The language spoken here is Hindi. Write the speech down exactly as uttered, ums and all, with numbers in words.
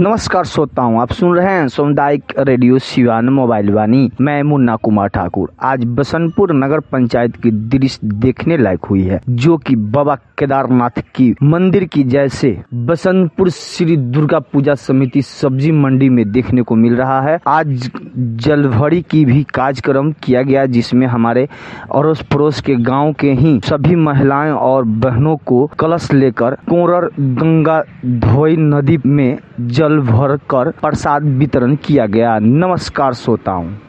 नमस्कार श्रोताओं, आप सुन रहे हैं सामुदायिक रेडियो सिवान मोबाइल वाणी। मैं मुन्ना कुमार ठाकुर। आज बसंतपुर नगर पंचायत की दृश्य देखने लायक हुई है, जो कि बाबा केदारनाथ की मंदिर की जैसे बसंतपुर श्री दुर्गा पूजा समिति सब्जी मंडी में देखने को मिल रहा है। आज जलभरी की भी कार्यक्रम किया गया, जिसमें हमारे अड़ोस पड़ोस के गांव के ही सभी महिलाएं और बहनों को कलश लेकर कोरर गंगा धोई नदी में जल भर कर प्रसाद वितरण किया गया। नमस्कार श्रोताओं।